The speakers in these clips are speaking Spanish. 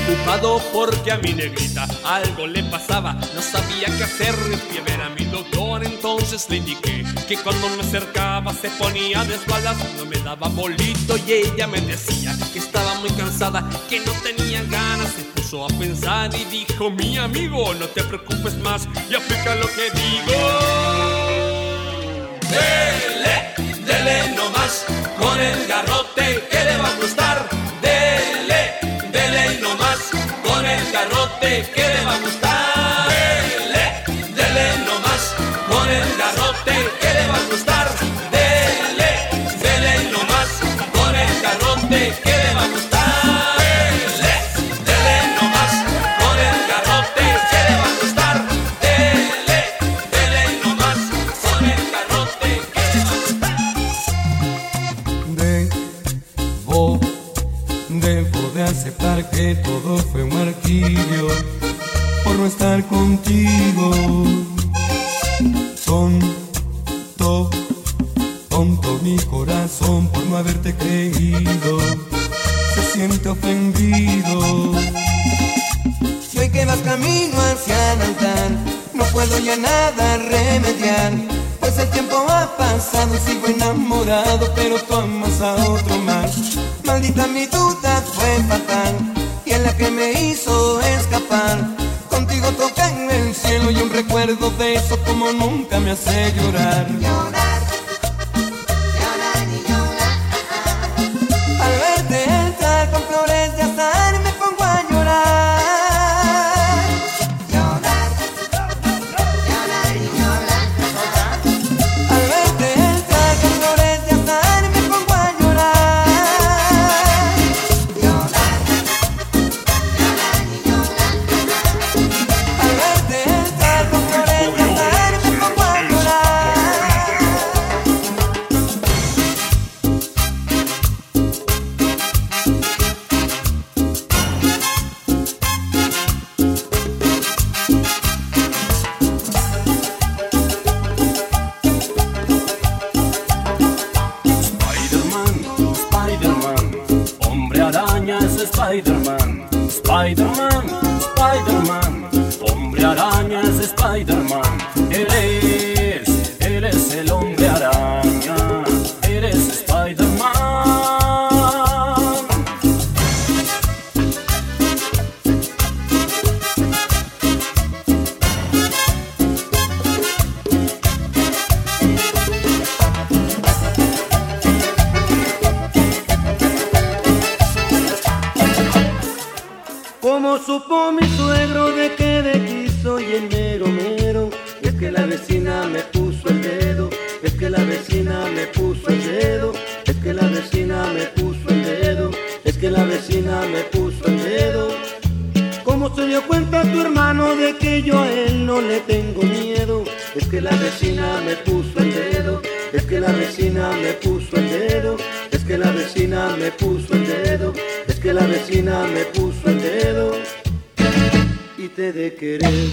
preocupado porque a mi negrita algo le pasaba. No sabía qué hacer, fui a ver a mi doctor. Entonces le indiqué que cuando me acercaba se ponía de espaldas. No me daba bolito y ella me decía que estaba muy cansada, que no tenía ganas. Se puso a pensar y dijo: mi amigo, no te preocupes más y aplica lo que digo. Dele, dele nomás con el garrote que le va a gustar. Dele, dele nomás con el garrote que le va a gustar. Dele, dele nomás con el garrote que le va a gustar. Dele, dele nomás con el garrote que le va a gustar. Dele, dele nomás con el garrote que le va a gustar. Dele, dele nomás con el garrote que le va a gustar. Debo de aceptar que todo fue un martirio por no estar contigo. Tonto mi corazón por no haberte creído, se siente ofendido. Si hoy que vas camino hacia Nantán, no puedo ya nada remediar, pues el tiempo ha pasado y sigo enamorado, pero tú amas a otro más. Maldita mi duda fue fatal y en la que me hizo escapar. Contigo toca en el cielo y un recuerdo de eso como nunca me hace llorar. Llorar, llorar y llorar. Al verte entrar con flores de azar me pongo a llorar. Llorar, llorar y llorar. Al verte entrar con flores de azar me pongo a llorar. Llorar, llorar y llorar. Al verte entrar con flores de azar me pongo a llorar. Spider-Man, hombre araña es Spider-Man. Spider-Man, Spider-Man, hombre araña es Spider-Man. Eres el hombre araña, eres Spider-Man. Como supo mi suegro de que de aquí soy el mero mero, es que la vecina me puso el dedo, es que la vecina me puso el dedo, es que la vecina me puso el dedo, es que la vecina me puso el dedo. ¿Cómo se dio cuenta tu hermano de que yo a él no le tengo miedo? Es que la vecina me puso el dedo, es que la vecina me puso el dedo, es que la vecina me puso el dedo, es que la vecina me puso el dedo. Y te de querer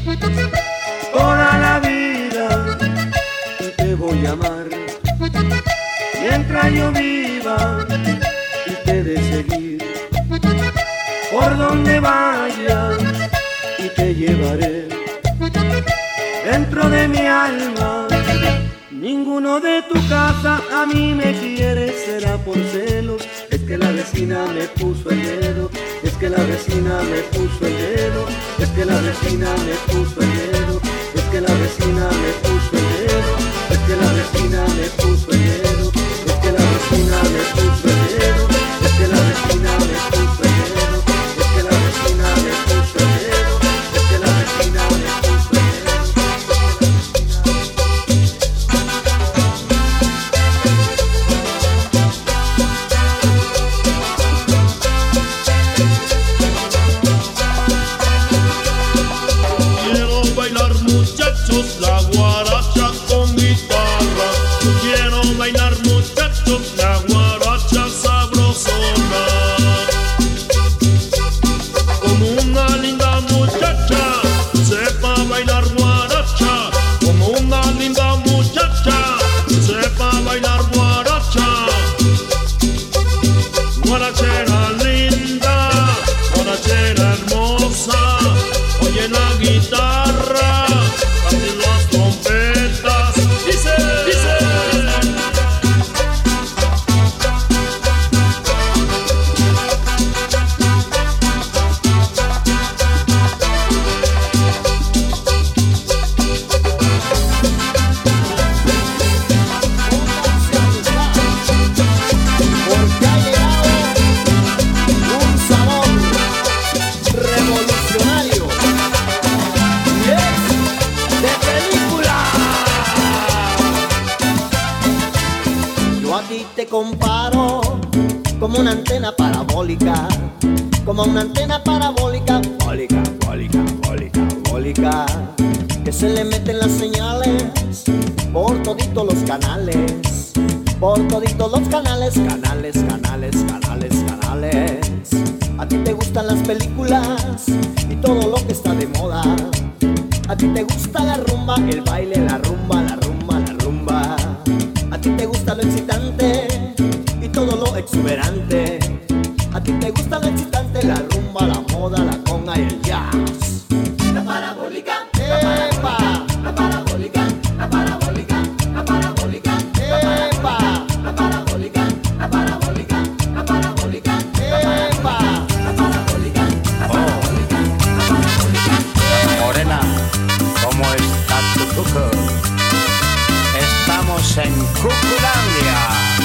toda la vida y te voy a amar mientras yo viva y te de seguir por donde vayas y te llevaré dentro de mi alma. Ninguno de tu casa a mí me quiere, será por celos. Es que la vecina me puso el dedo, es que la vecina me puso el dedo, es que la vecina me puso el dedo, es que la vecina me puso el dedo, es que la vecina me puso el dedo, es que la vecina me puso el dedo, es que la vecina me puso el dedo, es que la vecina me puso el dedo, es que la vecina me puso el dedo. La guaracha con guitarra, quiero bailar muchachos, la guaracha sabrosona. Como una linda muchacha, sepa bailar guaracha. Como una linda muchacha, sepa bailar guaracha. Guarachera linda, guarachera a ti te comparo como una antena parabólica, como una antena parabólica, bólica, bólica, bólica, bólica, que se le meten las señales por toditos los canales, por toditos los canales, canales, canales, canales, canales. A ti te gustan las películas y todo lo que está de moda. A ti te gusta la rumba, el baile, la rumba, la rumba, la rumba. A ti te gusta lo excitante y todo lo exuberante. A ti te gusta lo excitante, la rumba, la moda, la conga y el jazz. La parabólica, ¡epa! La parabólica, la parabólica, la parabólica, ¡epa! La parabólica, la parabólica, la parabólica, ¡epa! La parabólica, la parabólica, la parabólica. Morena, ¿cómo está tu cuco? Estamos en Cuculandia.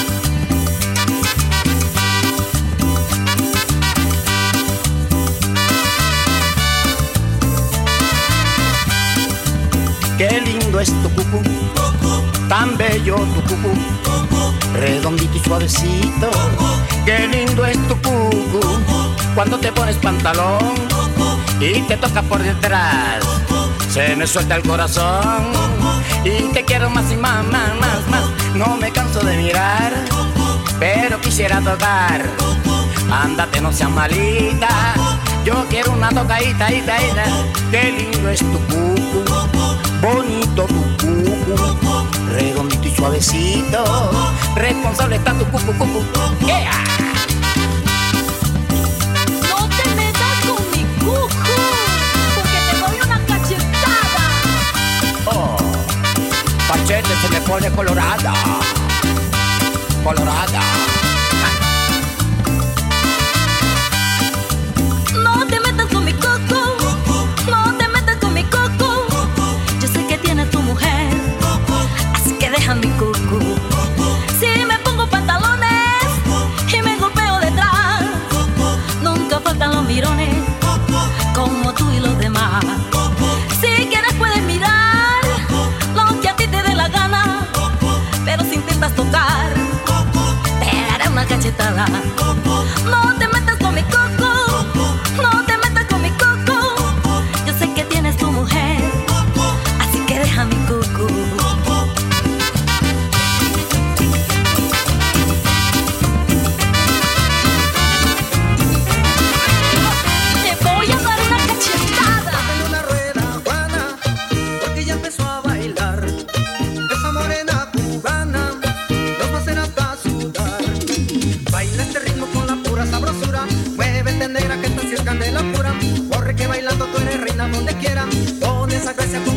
Qué lindo es tu cucú, tan bello tu cucú, redondito y suavecito. Qué lindo es tu cucú, cuando te pones pantalón y te toca por detrás, se me suelta el corazón y te quiero más y más, más, más, más. No me canso de mirar, pero quisiera tocar. Ándate, no seas malita, yo quiero una tocadita, ita, ita. Qué lindo es tu cucú, bonito tu cucú, redondito y suavecito. Responsable está tu cucú, cucú. Yeah. No te metas con mi cucú, porque te doy una cachetada. Oh, Pachete se me pone colorada, colorada. No te metas con mi coco, no te metas con mi coco. Yo sé que tienes tu mujer, así que deja mi coco. Si me pongo pantalones y me golpeo detrás, nunca faltan los mirones, como tú y los demás. Si quieres puedes mirar lo que a ti te dé la gana, pero si intentas tocar, te daré una cachetada. No te metas con mi coco, no te metas con mi coco. Yo sé que tienes tu mujer, así que deja mi coco. Te voy a dar una cachetada. Dale una rueda, Juana, porque ya empezó a bailar. Esa morena cubana nos va a hacer hasta sudar. Baila este ritmo con la pura sabrosura. Muévete negra que estás cerca de la pura. Corre que bailando tú eres reina donde quiera. Con esa gracia